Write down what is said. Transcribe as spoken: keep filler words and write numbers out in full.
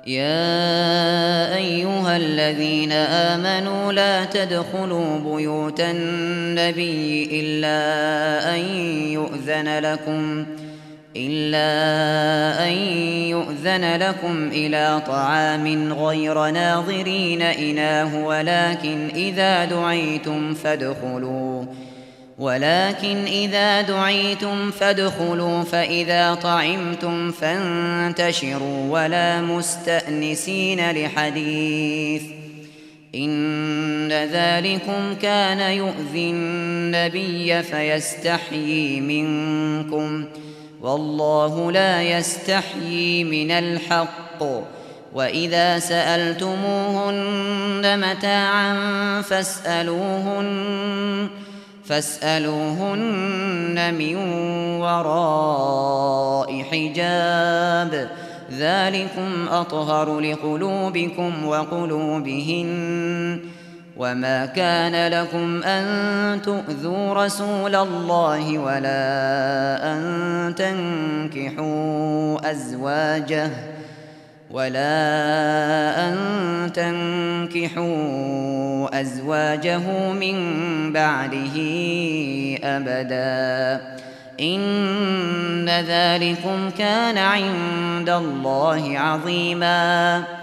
يا أيها الذين آمنوا لا تدخلوا بيوت النبي إلا أن يؤذن لكم إلا أن يؤذن لكم إلى طعام غير ناظرين إناه ولكن إذا دعيتم فادخلوا ولكن إذا دعيتم فادخلوا فإذا طعمتم فانتشروا ولا مستأنسين لحديث إن ذلكم كان يؤذي النبي فيستحيي منكم والله لا يستحيي من الحق وإذا سألتموهن متاعا فاسألوهن فاسألوهن من وراء حجاب ذلكم أطهر لقلوبكم وقلوبهن وما كان لكم أن تؤذوا رسول الله ولا أن تنكحوا أزواجه ولا أن تنكحوا أزواجه من بعده أبدا إن ذلكم كان عند الله عظيما